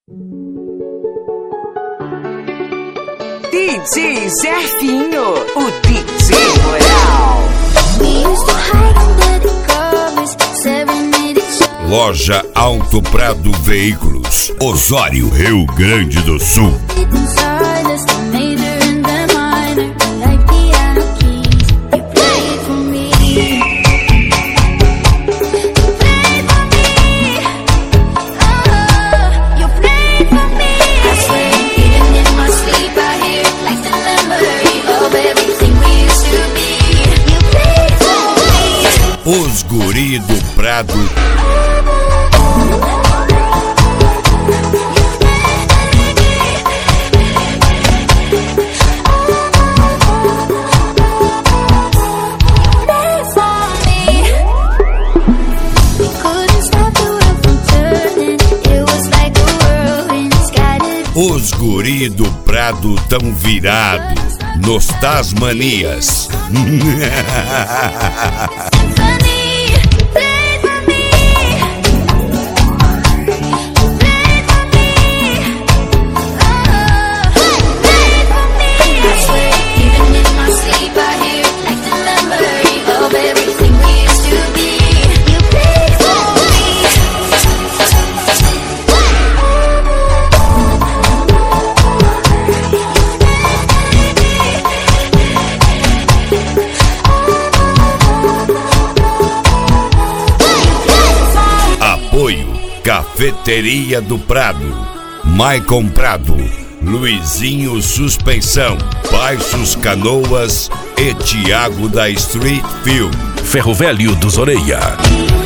DJ Zefinho, o DJ Moral. Loja Alto Prado Veículos, Osório, Rio Grande do Sul. Os guri do Prado. Os guri do Prado tão virados nos Tasmanias. Cafeteria do Prado, Maicon Prado, Luizinho Suspensão, Baixos Canoas e Tiago da Street Film. Ferro Velho dos Orelha.